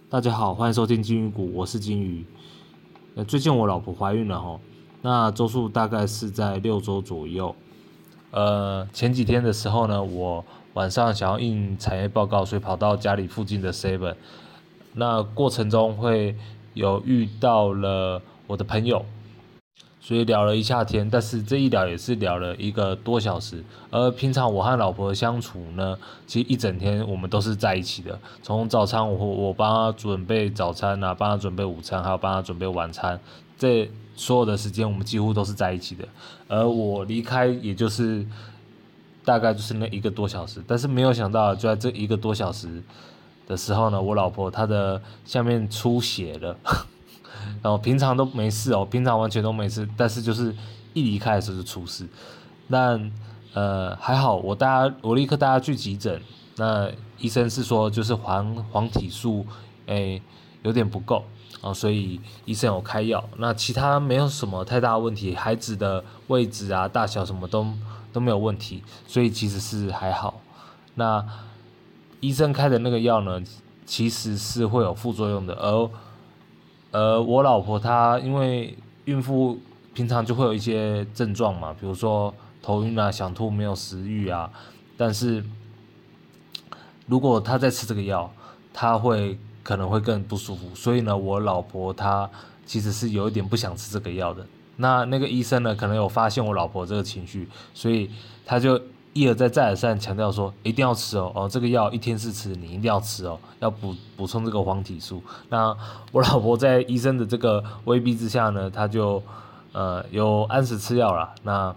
大家好，欢迎收听金鱼股，我是金鱼。最近我老婆怀孕了吼，那周数大概是在6周左右。前几天的时候呢，我晚上想要印产业报告，所以跑到家里附近的 Seven。那过程中会有遇到了我的朋友，所以聊了一下天，但是这一聊也是聊了1个多小时。而平常我和老婆的相处呢，其实一整天我们都是在一起的。从早餐我帮她准备早餐啊，帮她准备午餐，还有帮她准备晚餐，这所有的时间我们几乎都是在一起的。而我离开也就是大概就是那1个多小时，但是没有想到就在这1个多小时的时候呢，我老婆她的下面出血了。然后平常都没事哦，平常完全都没事，但是就是一离开的时候就出事。但还好，我立刻带他去急诊。那医生是说就是黄体素有点不够所以医生有开药。那其他没有什么太大的问题，孩子的位置啊、大小什么都没有问题，所以其实是还好。那医生开的那个药呢，其实是会有副作用的，而我老婆她因为孕妇平常就会有一些症状嘛，比如说头晕啊、想吐、没有食欲啊，但是如果她在吃这个药，她可能会更不舒服，所以呢，我老婆她其实是有一点不想吃这个药的。那个医生呢，可能有发现我老婆这个情绪，所以他就一而再再而三强调说一定要吃哦，这个药1天4次，你一定要吃哦，要补充这个黄体素。那我老婆在医生的这个威逼之下呢，她就有按时吃药啦。那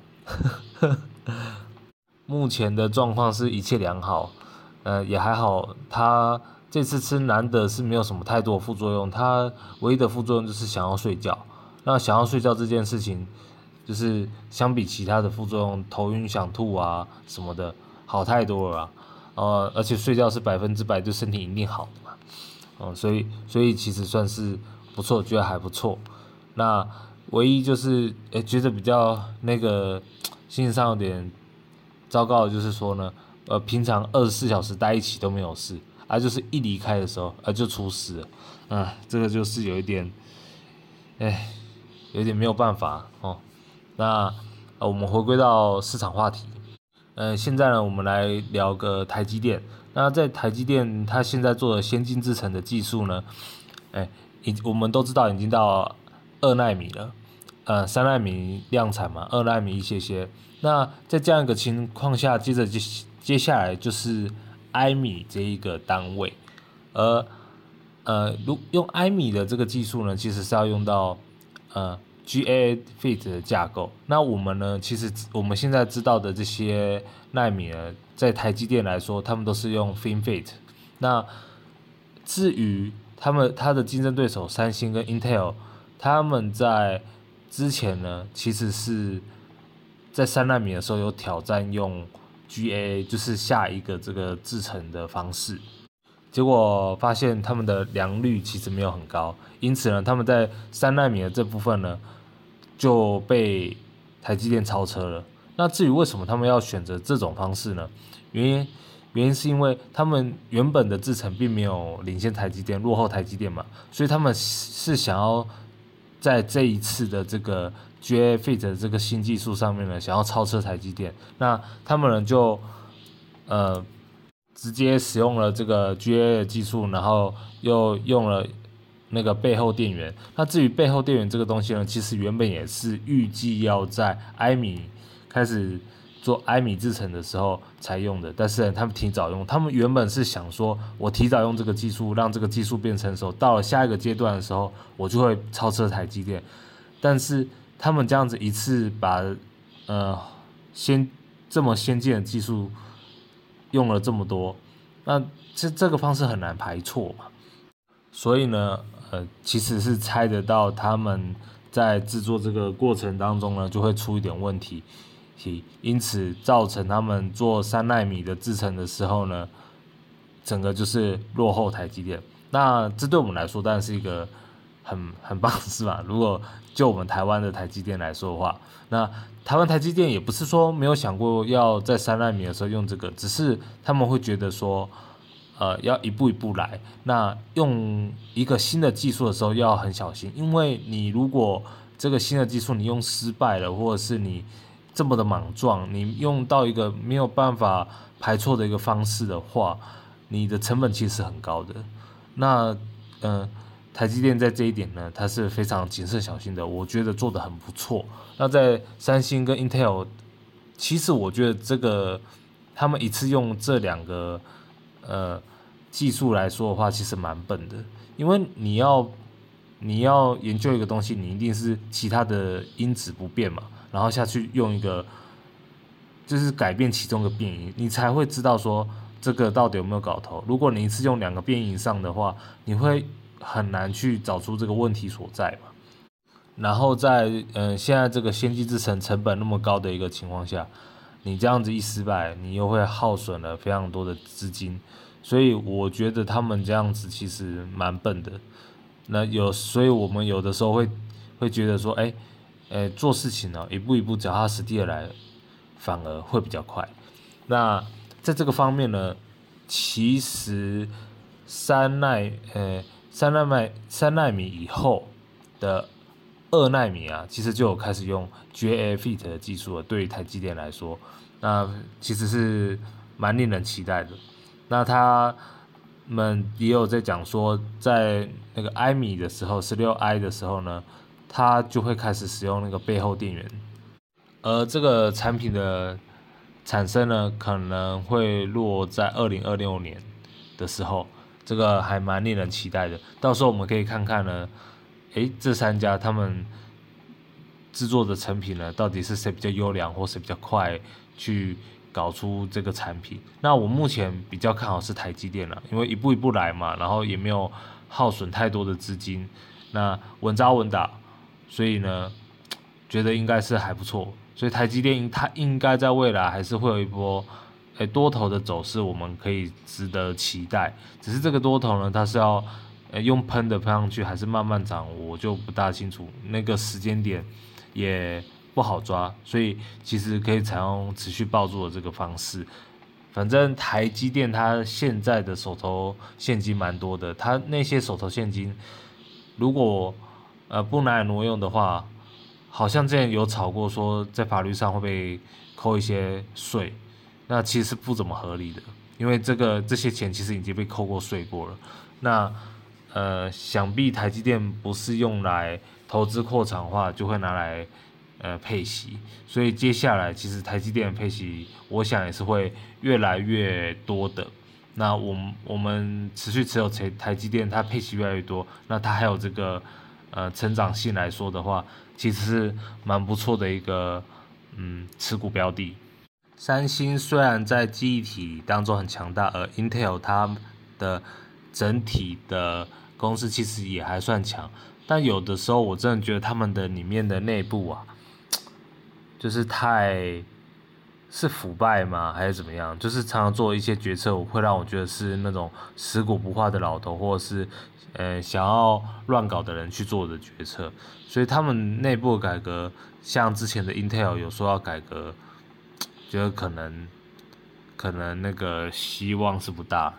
目前的状况是一切良好，也还好。她这次吃难得是没有什么太多的副作用，她唯一的副作用就是想要睡觉。那想要睡觉这件事情，就是相比其他的副作用，头晕、想吐啊什么的，好太多了而且睡觉是100%对身体一定好的嘛，所以其实算是不错，觉得还不错。那唯一就是觉得比较心情上有点糟糕的就是说呢，平常24小时待一起都没有事，就是一离开的时候就出事了，这个就是有一点，有点没有办法哦。那我们回归到市场话题，现在呢，我们来聊个台积电。那在台积电，它现在做的先进制程的技术呢，我们都知道已经到2奈米了，3奈米量产嘛，2奈米一些。那在这样一个情况下，接下来就是埃米这一个单位，而用埃米的这个技术呢，其实是要用到GAA FIT 的架构。那我们呢，其实我们现在知道的这些奈米呢，在台积电来说，他们都是用 FinFET。那至于它的竞争对手三星跟 Intel，他们在之前呢，其实是在3奈米的时候有挑战用 GAA，就是下一个这个制程的方式。结果发现他们的良率其实没有很高，因此呢，他们在3奈米的这部分呢就被台积电超车了。那至于为什么他们要选择这种方式呢？原因是因为他们原本的制程并没有领先台积电，落后台积电嘛，所以他们是想要在这一次的这个 GAA FIT 的这个新技术上面呢，想要超车台积电。那他们呢就直接使用了这个 GAA 的技术，然后又用了那个背后电源。那至于背后电源这个东西呢，其实原本也是预计要在埃米开始做埃米制程的时候才用的，但是呢他们提早用。他们原本是想说，我提早用这个技术，让这个技术变成熟，到了下一个阶段的时候，我就会超车台积电。但是他们这样子一次把这么先进的技术用了这么多，那这个方式很难排错嘛。所以呢，其实是猜得到他们在制作这个过程当中呢，就会出一点问题，因此造成他们做3奈米的制程的时候呢，整个就是落后台积电。那这对我们来说当然是一个很棒的事嘛。如果就我们台湾的台积电来说的话，那台湾台积电也不是说没有想过要在3奈米的时候用这个，只是他们会觉得说， 要一步一步来。那用一个新的技术的时候要很小心，因为你如果这个新的技术你用失败了，或者是你这么的莽撞，你用到一个没有办法排错的一个方式的话，你的成本其实很高的。那台积电在这一点呢，它是非常谨慎小心的，我觉得做得很不错。那在三星跟 Intel， 其实我觉得这个他们一次用这两个技术来说的话，其实蛮笨的，因为你要研究一个东西，你一定是其他的因子不变嘛，然后下去用一个就是改变其中的变因，你才会知道说这个到底有没有搞头。如果你一次用两个变因以上的话，你会很难去找出这个问题所在嘛。然后在现在这个先进制程成本那么高的一个情况下，你这样子一失败，你又会耗损了非常多的资金，所以我觉得他们这样子其实蛮笨的。所以我们有的时候会觉得说，做事情呢，一步一步脚踏实地的来，反而会比较快。那在这个方面呢，其实三奈米以后的2奈米啊，其实就有开始用 GAA-FIT 的技术了。对于台积电来说，那其实是蛮令人期待的。那他们也有在讲说，在那个 iMi 的时候，16i 的时候呢，它就会开始使用那个背后电源，而这个产品的产生呢，可能会落在2026年的时候，这个还蛮令人期待的。到时候我们可以看看呢，这3家他们制作的成品呢，到底是谁比较优良，或谁比较快去搞出这个产品。那我目前比较看好是台积电啦，因为一步一步来嘛，然后也没有耗损太多的资金，那稳扎稳打，所以呢，觉得应该是还不错。所以台积电它应该在未来还是会有一波多头的走势，我们可以值得期待。只是这个多头呢，它是要用喷的喷上去，还是慢慢涨，我就不大清楚，那个时间点也不好抓，所以其实可以采用持续抱住的这个方式。反正台积电它现在的手头现金蛮多的，它那些手头现金如果不拿来挪用的话，好像之前有吵过说在法律上会被扣一些税，那其实是不怎么合理的，因为这些钱其实已经被扣过税过了。那想必台积电不是用来投资扩厂的话，就会拿来配息，所以接下来其实台积电的配息，我想也是会越来越多的。那我们持续持有台积电，它配息越来越多，那它还有这个成长性来说的话，其实是蛮不错的一个持股标的。三星虽然在记忆体当中很强大，而 Intel 它的整体的公司其实也还算强，但有的时候我真的觉得他们的里面的内部啊，就是是腐败吗，还是怎么样？就是常常做一些决策，会让我觉得是那种食古不化的老头，或者是想要乱搞的人去做的决策。所以他们内部的改革，像之前的 Intel 有说要改革，觉得可能那个希望是不大。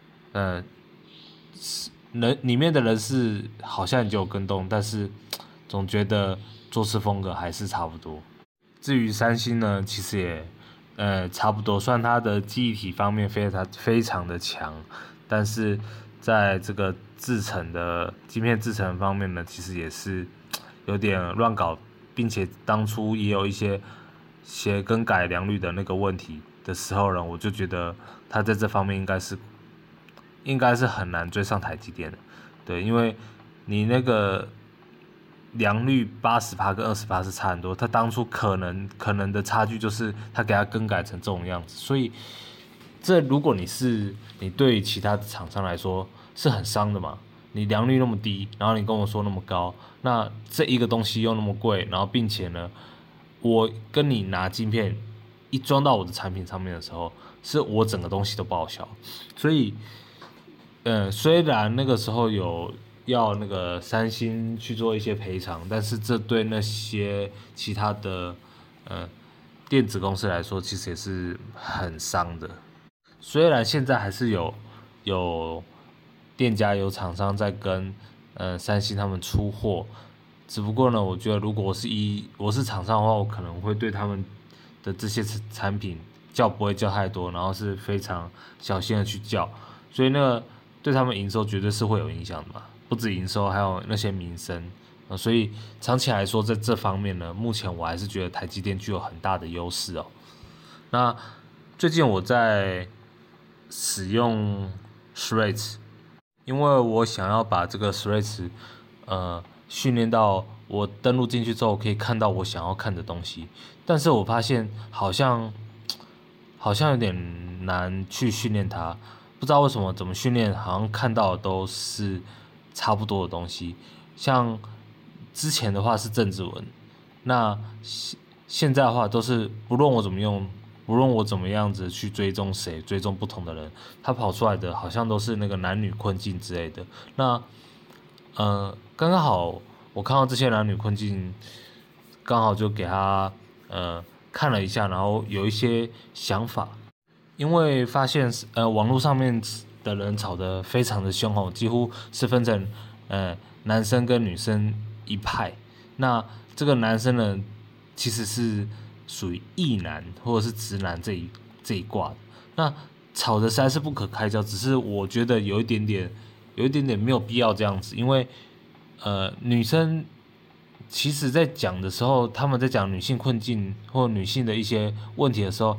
里面的人事好像已经有跟动，但是总觉得做事风格还是差不多。至于三星呢，其实也差不多，虽然它的记忆体方面非常的强，但是在这个晶片制程方面呢，其实也是有点乱搞，并且当初也有一些写更改良率的那个问题的时候呢，我就觉得它在这方面应该是很难追上台积电的。对，因为你那个良率80%跟20%是差很多，他当初可能的差距就是他给他更改成这种样子，所以这如果你对其他的厂商来说是很伤的嘛，你良率那么低，然后你跟我说那么高，那这一个东西又那么贵，然后并且呢，我跟你拿晶片一装到我的产品上面的时候，是我整个东西都报销，所以虽然那个时候有要那个三星去做一些赔偿，但是这对那些其他的电子公司来说，其实也是很伤的。虽然现在还是有有店家有厂商在跟三星他们出货，只不过呢，我觉得如果我是厂商的话，我可能会对他们的这些产品叫不会叫太多，然后是非常小心的去叫，所以那对他们营收绝对是会有影响的嘛，不止营收，还有那些民生。所以长期来说，在这方面呢，目前我还是觉得台积电具有很大的优势哦。那最近我在使用 Threads， 因为我想要把这个 Threads 训练到我登录进去之后可以看到我想要看的东西，但是我发现好像有点难去训练它，不知道为什么怎么训练，好像看到的都是差不多的东西，像之前的话是政治文，那现在的话都是不论我怎么用，不论我怎么样子去追踪谁，追踪不同的人，他跑出来的好像都是那个男女困境之类的。那刚刚好我看到这些男女困境，刚好就给他看了一下，然后有一些想法，因为发现网络上面的人吵得非常的凶吼，几乎是分成男生跟女生一派。那这个男生呢，其实是属于异男或者是直男这一挂的。那吵得实在是不可开交，只是我觉得有一点点没有必要这样子，因为女生其实在讲的时候，他们在讲女性困境或女性的一些问题的时候，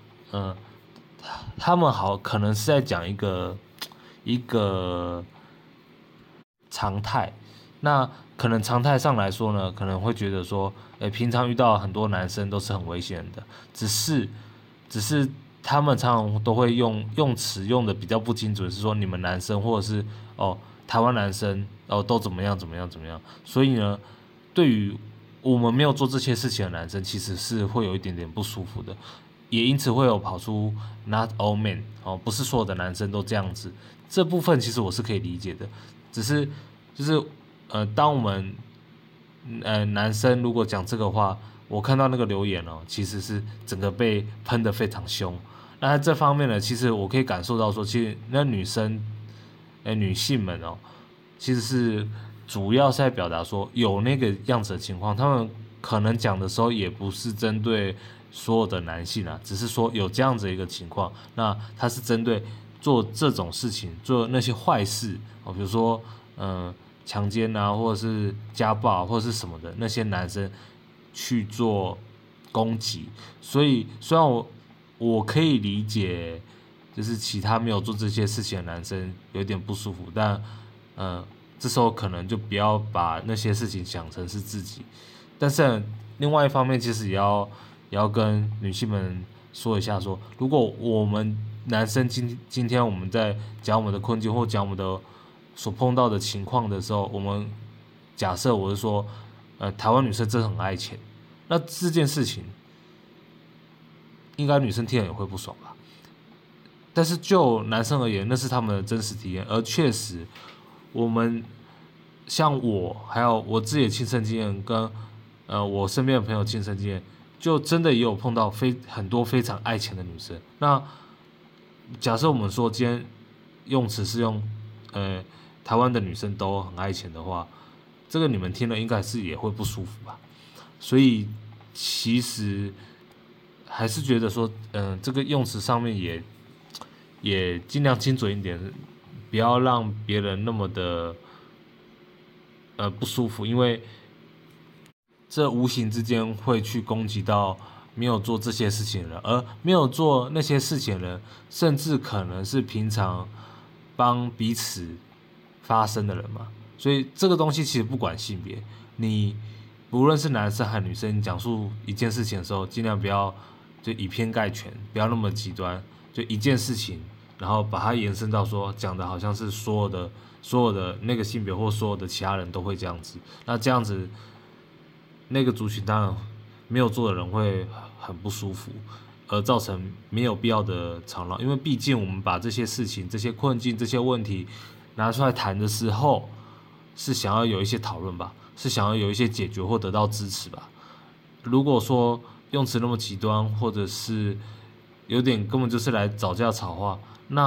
他们可能是在讲一个常态。那可能常态上来说呢，可能会觉得说，平常遇到很多男生都是很危险的，只是他们常常都会用词用的比较不精准，是说你们男生或者是台湾男生都怎么样，所以呢，对于我们没有做这些事情的男生，其实是会有一点点不舒服的，也因此会有跑出 not all men 不是所有的男生都这样子，这部分其实我是可以理解的，只是就是当我们男生如果讲这个话，我看到那个留言其实是整个被喷得非常凶。那在这方面呢，其实我可以感受到说，其实那女性们其实是主要是在表达说有那个样子的情况，他们可能讲的时候也不是针对所有的男性啊，只是说有这样子的一个情况，那他是针对做这种事情，做那些坏事比如说强奸啊，或者是家暴或者是什么的那些男生去做攻击，所以虽然我可以理解，就是其他没有做这些事情的男生有点不舒服，但这时候可能就不要把那些事情想成是自己，但是另外一方面，其实也要跟女性们说一下说，如果我们男生今天我们在讲我们的困境或讲我们的所碰到的情况的时候，我们假设我是说，台湾女生真的很爱钱，那这件事情应该女生听了也会不爽吧？但是就男生而言，那是他们的真实体验，而确实，我们像我还有我自己的亲身经验，跟我身边的朋友亲身经验，就真的也有碰到很多非常爱钱的女生。那假设我们说今天用词是用台湾的女生都很爱钱的话，这个你们听了应该是也会不舒服吧？所以其实还是觉得说，这个用词上面也尽量精准一点，不要让别人那么的不舒服，因为这无形之间会去攻击到没有做这些事情的人，而没有做那些事情的人，甚至可能是平常帮彼此发声的人嘛。所以这个东西其实不管性别，你不论是男生还是女生，你讲述一件事情的时候，尽量不要就以偏概全，不要那么极端，就一件事情，然后把它延伸到说讲的好像是所有的那个性别或所有的其他人都会这样子，那这样子那个族群当然没有做的人会很不舒服，而造成没有必要的吵闹，因为毕竟我们把这些事情、这些困境、这些问题拿出来谈的时候，是想要有一些讨论吧，是想要有一些解决或得到支持吧。如果说用词那么极端，或者是有点根本就是来找架吵话，那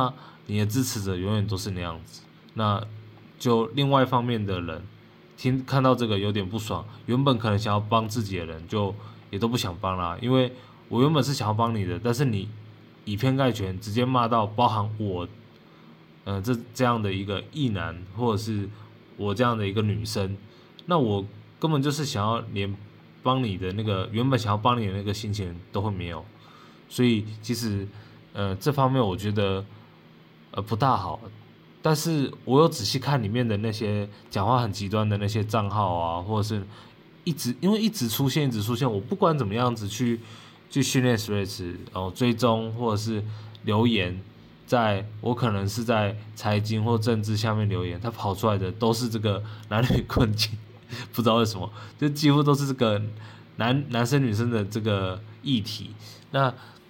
你的支持者永远都是那样子。那就另外一方面的人看到这个有点不爽，原本可能想要帮自己的人就也都不想帮啦，因为我原本是想要帮你的，但是你以偏概全，直接骂到包含我，这样的一个异男，或者是我这样的一个女生，那我根本就是想要连帮你的那个原本想要帮你的那个心情都会没有，所以其实这方面我觉得不大好。但是我有仔细看里面的那些讲话很极端的那些账号啊，或者是因为一直出现，我不管怎么样子去训练 Threads， 追踪或者是留言，我可能是在财经或政治下面留言，它跑出来的都是这个男女困境，不知道为什么，就几乎都是这个男生女生的这个议题。那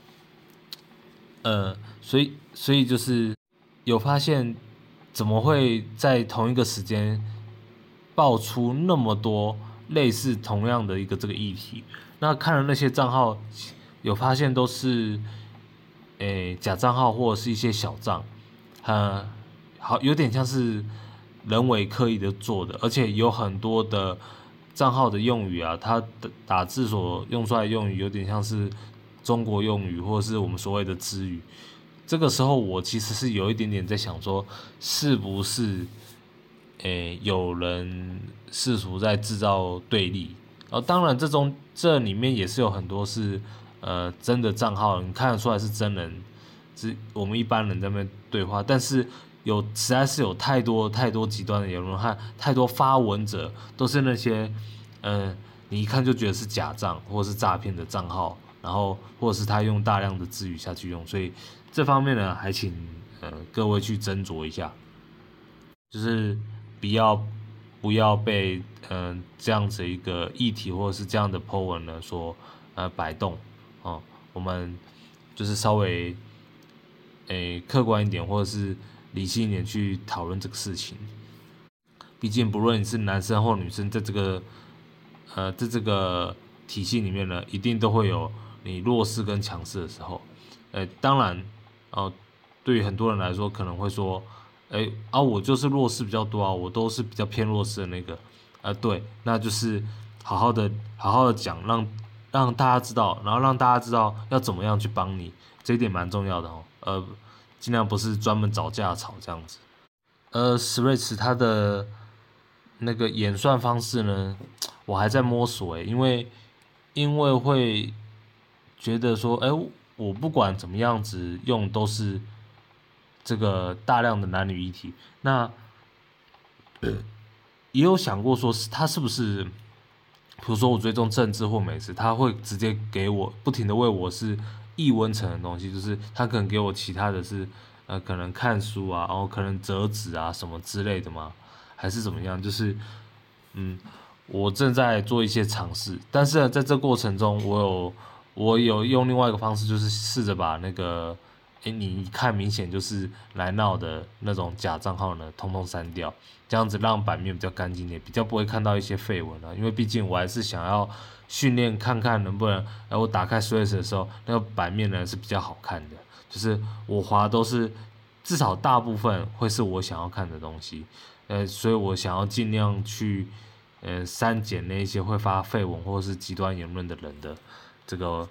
所以就是有发现。怎么会在同一个时间爆出那么多类似同样的一个这个议题？那看了那些账号，有发现都是假账号或者是一些小账，好有点像是人为刻意的做的，而且有很多的账号的用语啊，它打字所用出来的用语有点像是中国用语，或者是我们所谓的支语。这个时候我其实是有一点点在想说，是不是有人试图在制造对立？当然这里面也是有很多是真的账号，你看得出来是真人，是我们一般人在那边对话，但是实在是有太多极端的言论和太多发文者都是那些你一看就觉得是假账或者是诈骗的账号，然后或者是他用大量的字语下去用，所以这方面呢，还请各位去斟酌一下，就是不要被这样子一个议题或者是这样的 po 文呢所摆动哦。我们就是稍微客观一点或者是理性一点去讨论这个事情。毕竟不论你是男生或女生，在这个体系里面呢，一定都会有你弱势跟强势的时候。当然对于很多人来说可能会说，我就是弱势比较多啊，我都是比较偏弱势的那个，对，那就是好好的讲，让大家知道，然后让大家知道要怎么样去帮你，这一点蛮重要的尽量不是专门找架吵这样子。Threads 它的那个演算方式呢，我还在摸索因为会觉得说，我不管怎么样子用都是这个大量的男女议题，那也有想过说他是不是，比如说我追踪政治或美食，他会直接给我不停的为我是异温层的东西，就是他可能给我其他的是可能看书啊，然后可能折纸啊什么之类的吗？还是怎么样？就是我正在做一些尝试，但是呢，在这过程中，我有用另外一个方式，就是试着把那个你一看明显就是来闹的那种假账号呢，通通删掉，这样子让版面比较干净点，比较不会看到一些绯闻因为毕竟我还是想要训练看看能不能，我打开 Threads 的时候，那个版面呢是比较好看的，就是我滑都是至少大部分会是我想要看的东西，所以我想要尽量去删减那些会发绯闻或是极端言论的人的这个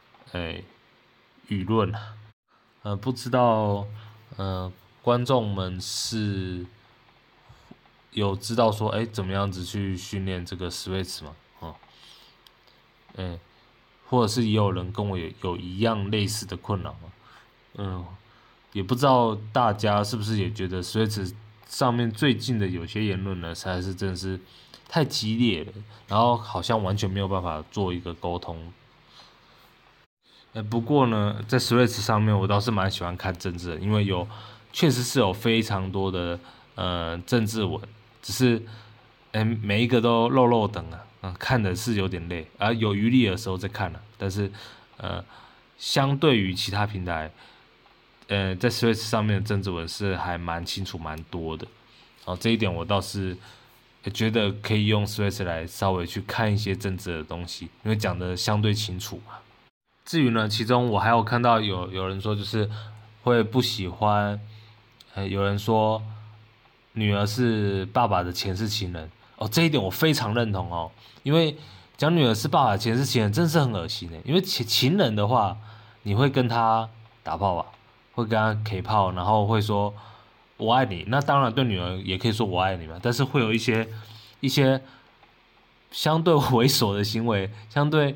舆论不知道观众们是有知道说怎么样子去训练这个 Switch 吗？或者是也有人跟我有一样类似的困扰吗？也不知道大家是不是也觉得 Switch 上面最近的有些言论呢，实在是真的是太激烈了，然后好像完全没有办法做一个沟通。不过呢，在 Threads 上面我倒是蛮喜欢看政治的，因为确实是有非常多的政治文，只是每一个都漏漏等看的是有点累，有余力的时候再看但是相对于其他平台，在 Threads 上面的政治文是还蛮清楚蛮多的，这一点我倒是觉得可以用 Threads 来稍微去看一些政治的东西，因为讲的相对清楚嘛。至于呢，其中我还有看到有人说就是会不喜欢有人说女儿是爸爸的前世情人哦，这一点我非常认同哦，因为讲女儿是爸爸的前世情人真是很恶心的，因为情人的话，你会跟他打炮吧，会跟他 K 炮，然后会说我爱你，那当然对女儿也可以说我爱你嘛，但是会有一些相对猥琐的行为，相对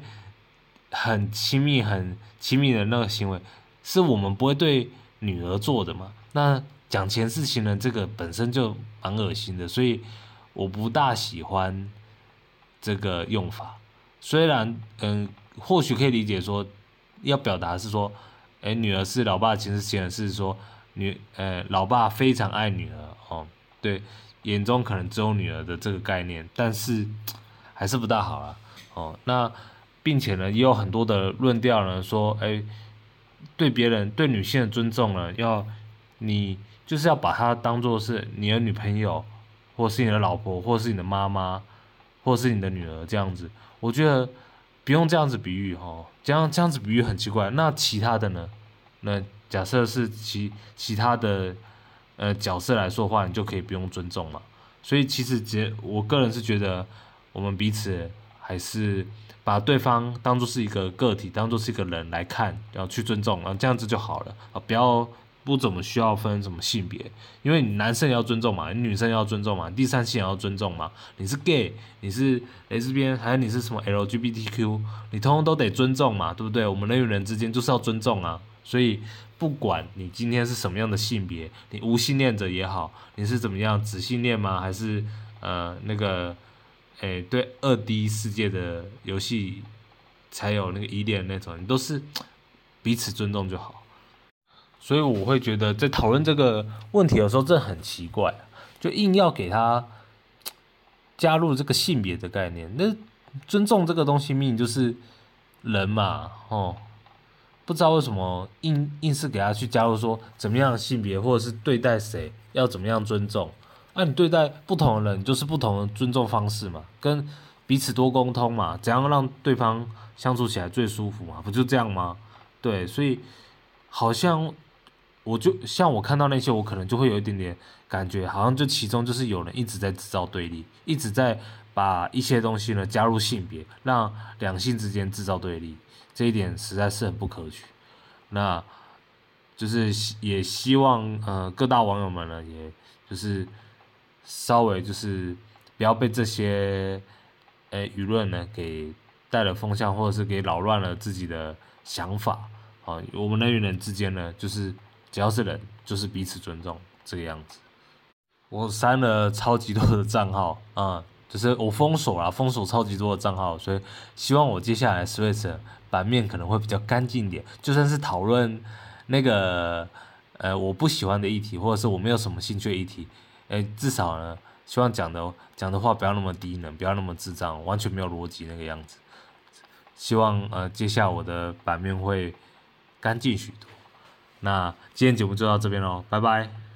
很亲密的那个行为，是我们不会对女儿做的嘛。那讲前世情人这个本身就蛮恶心的，所以我不大喜欢这个用法。虽然或许可以理解说要表达是说，女儿是老爸的前世情人，是说老爸非常爱女儿哦，对，眼中可能只有女儿的这个概念，但是还是不大好啦。哦，那并且呢，也有很多的论调呢说，对别人对女性的尊重呢，你就是要把她当做是你的女朋友，或是你的老婆，或是你的妈妈，或是你的女儿这样子。我觉得不用这样子比喻哦，这样子比喻很奇怪。那其他的呢？那假设是其他的角色来说的话，你就可以不用尊重嘛。所以其实我个人是觉得，我们彼此还是把对方当做是一个个体，当做是一个人来看，然后去尊重，然后这样子就好了啊，不怎么需要分什么性别，因为你男生也要尊重嘛，你女生也要尊重嘛，第三性也要尊重嘛，你是 gay，你是lesbian，还是你是什么 LGBTQ，你通通都得尊重嘛，对不对？我们人与人之间就是要尊重啊，所以不管你今天是什么样的性别，你无性恋者也好，你是怎么样子性恋吗？还是那个对2D 世界的游戏才有那个依恋那种，你都是彼此尊重就好。所以我会觉得在讨论这个问题的时候，真的很奇怪，就硬要给他加入这个性别的概念。那尊重这个东西，明明就是人嘛，哦，不知道为什么硬是给他去加入说怎么样的性别，或者是对待谁要怎么样尊重。那你对待不同的人，就是不同的尊重方式嘛，跟彼此多沟通嘛，怎样让对方相处起来最舒服嘛，不就这样吗？对，所以好像我看到那些，我可能就会有一点点感觉，好像就其中就是有人一直在制造对立，一直在把一些东西呢加入性别，让两性之间制造对立，这一点实在是很不可取。那就是也希望各大网友们呢，也就是稍微就是不要被这些舆论呢给带了风向，或者是给扰乱了自己的想法。啊，我们人与人之间呢，就是只要是人，就是彼此尊重这个样子。我删了超级多的账号啊、就是我封锁超级多的账号，所以希望我接下来 Switch 版面可能会比较干净一点，就算是讨论那个我不喜欢的议题，或者是我没有什么兴趣的议题，至少呢，希望讲的话不要那么低能，不要那么智障，完全没有逻辑那个样子。希望接下来我的版面会干净许多。那今天节目就到这边喽，拜拜。